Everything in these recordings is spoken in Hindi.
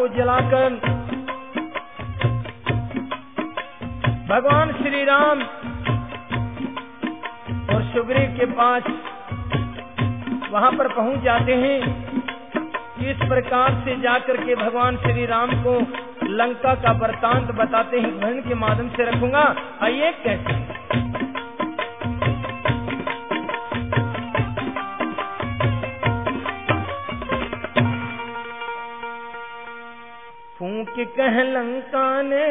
को जलाकर भगवान श्री राम और सुग्रीव के पास वहां पर पहुंच जाते हैं। इस प्रकार से जाकर के भगवान श्री राम को लंका का वृत्तांत बताते हैं। वर्णन के माध्यम से रखूंगा, आइए कैसे। फूंक कह लंका ने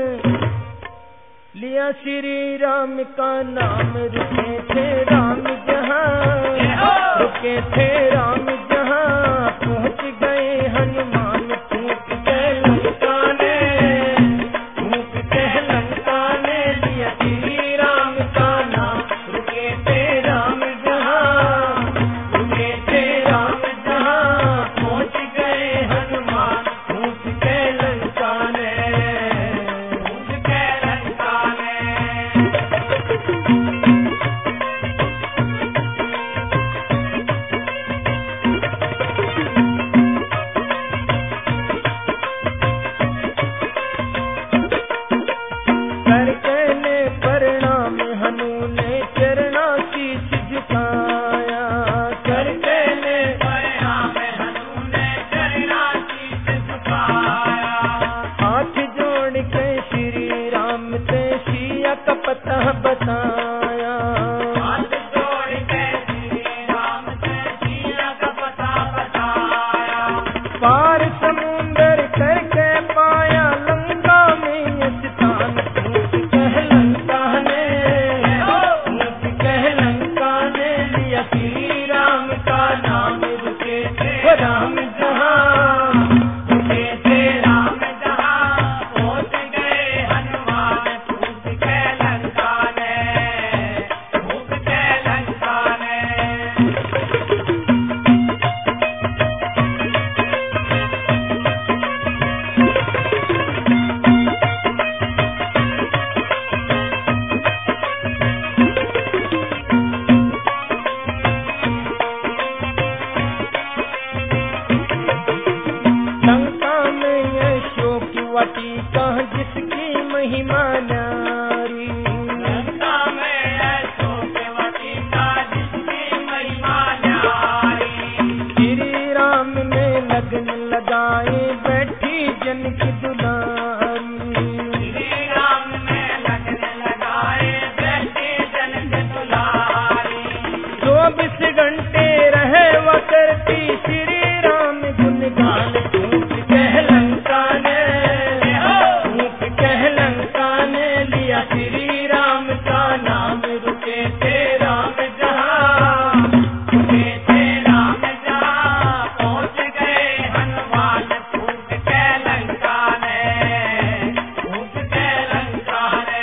लिया श्री राम का नाम, रुके थे राम जहां, रुके थे राम जहां, पहुंच गए हनुमान। फूंक कह लंका ने, फूंक कह लंका ने लिया श्री राम का नाम, रुके थे राम जहां, रुके थे राम जहां, पहुंच गए हनुमान। फूंक कह लंका ने, फूंक कह लंका ने। बताया हाथ जोड़ के श्री राम से सिया का पता बताया, पार समुंदर करके पाया लंका में स्थान। फूंक कह लंका ने, फूंक कह लंका ने लिया श्री राम का नाम, रुके थे राम जहां, रुके थे राम जहां, पहुंच गए हनुमान। फूंक कह लंका ने, फूंक कह लंका ने। लंका में अशोक वाटिका जिसकी महिमा न्यारी, लंका में अशोक वाटिका जिसकी महिमा न्यारी। श्री राम ने लगन लगाए बैठी जनकी दुलारी, श्री राम ने लगन लगाए बैठी जनकी दुलारी। 24 घंटे रहे वह करती श्री राम गुणगान। फूंक कह लंका ने, फूंक कह लंका ने लिया श्री राम का नाम, रुके थे राम जहां, रुके थे राम जहां, पहुंच गए हनुमान। फूंक कह लंका ने, फूंक कह लंका ने।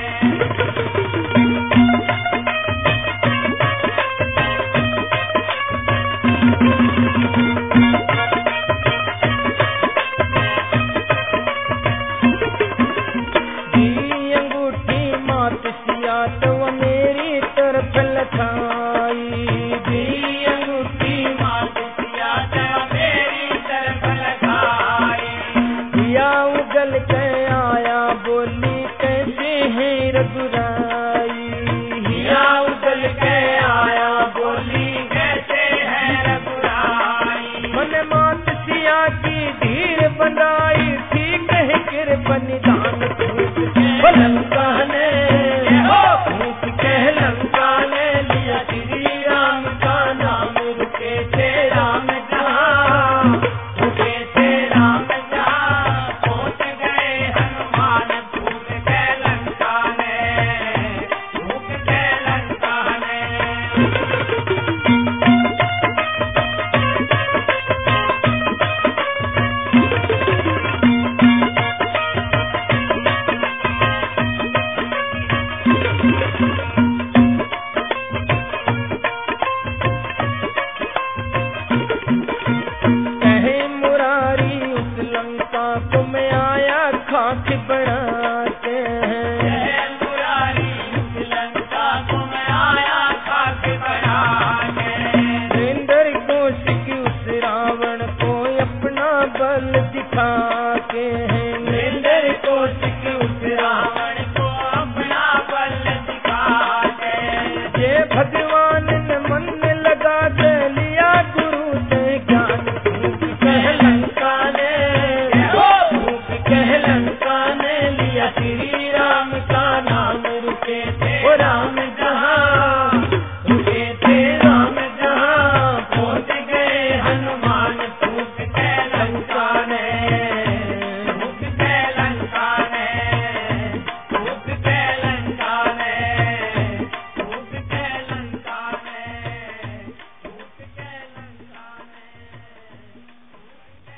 दी अंगूठी मात सिया तो मेरी तरफ लखाई, दी अंगूठी मात सिया तो मेरी तरफ लखाई। दिया उगल के आया बोली कैसे है रघुराई, दिया उगल के आया बोली कैसे है रघुराई। मन मात सिया की धीर बनाई, ठीक है कृपा निदान। फूंक कह लंका ने, फूंक कह लंका ने लिया श्री राम का नाम, रुके थे राम जहां, रुके थे राम जहां, पहुंच गए हनुमान। फूंक कह लंका ने, फूंक कह लंका ने। कहे मुरारी उस लंका को मैं आया खाक बनाते हैं, कहे मुरारी उस लंका को मैं आया खाक बनाते हैं। इंद्र को उस रावण को अपना बल बल दिखा के हैं, मेंढर को सिख उतरा